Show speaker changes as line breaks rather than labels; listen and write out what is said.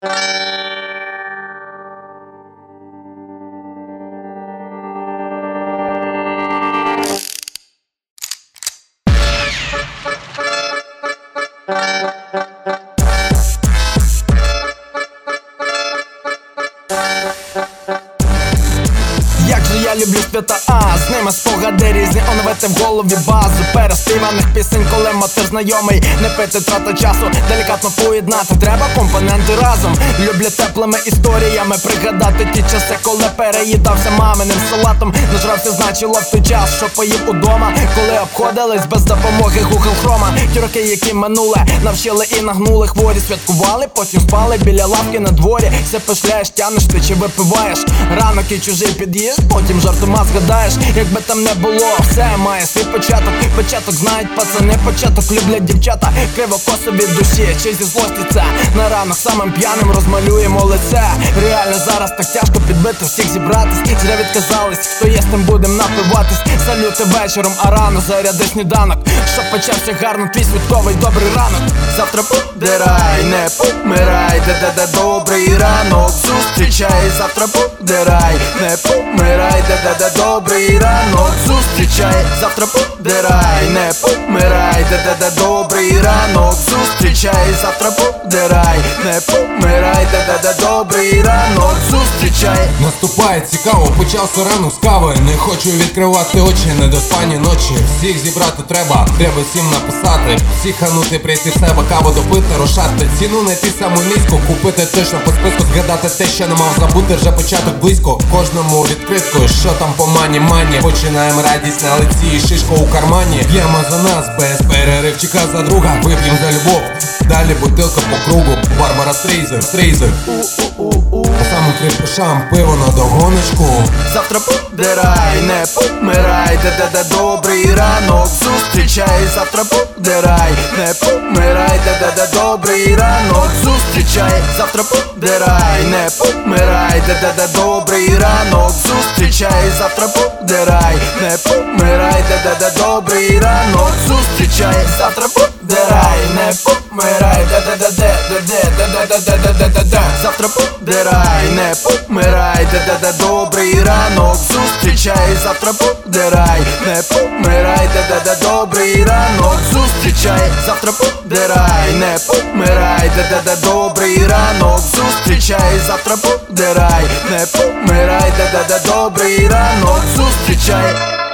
Я люблю свята, з ними спогади різні, оновити в голові базу переспіваних пісень, коли мотив знайомий. Не пити трата часу, делікатно поєднати треба компоненти разом. Люблю теплими історіями пригадати ті часи, коли переїдався маминим салатом. Нажрався значило в той час, що поїв удома, коли обходились без допомоги Google Chrome. Ті роки, які минули, навчили і нагнули. Хворі святкували, потім спали біля лавки на дворі. Все пошляєш, тянеш ти чи випиваєш. Ранок і чужий під'їзд, потім жартома згадаєш. Якби там не було, все має свій початок. Початок знають пацани, початок люблять дівчата. Кривокосо від душі, чи зі злості це на ранок самим п'яним розмалюємо лице. Реально зараз так тяжко підбити всіх зібратись. Зря відказались, хто є, з тим будем напиватись. Салюти вечором, а рано заряди сніданок, щоб почався гарно твій святковий добрий ранок. Завтра буде рай, не помирай, де добрий ранок зустрічай. Завтра буде рай, не помирай, де добрий ранок зустрічай. Завтра буде рай, не помирай, де добрий ранок зустрічай. Завтра буде рай, не помирай, де добрий ранок зустрічай.
Наступає цікаво, почався ранок з кави. Не хочу відкривати очі, недоспані ночі. Всіх зібрати треба всім написати. Всіх ханути, прийти в себе, каву допити, рушати. Ціну знайти саму низьку, купити точно по списку. Згадати те, що не мав забути, вже початок близько. Кожному відкритку, що там по мані. Починаємо радість на лиці і шишко у кармані. П'ємо за нас, без переривчика за друга. Вип'ємо за любов, далі бутилка по кругу. Барбара Стрейзер. По самим крепушам пиво на догоночку.
Завтра буде рай, не помирай, де добрий ранок зустрічай. Завтра буде рай, не помирай, де добрий ранок зустрічай. Завтра буде рай, не помирай, де добрий ранок зустрічай. Завтра буде рай, не помирай, де добрий ранок зустрічай. Завтра буде рай, не помирай, завтра буде рай, не помирай, де добрий ранок зустрічай. Завтра буде рай, не помирай, де добрий ранок зустрічай. Завтра буде рай, не помирай, де добрий ранок зустрічай. Завтра буде рай, не помирай, де добрий ранок зустрічай.